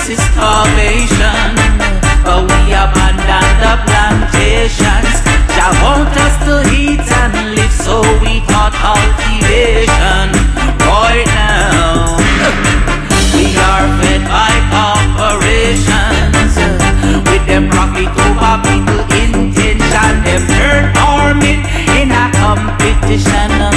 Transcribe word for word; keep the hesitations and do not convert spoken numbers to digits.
is starvation, but we abandoned the plantations. Jah want us to eat and live, so we taught cultivation. Right now, we are fed by corporations with them profit over people intention. Them turn army in a competition.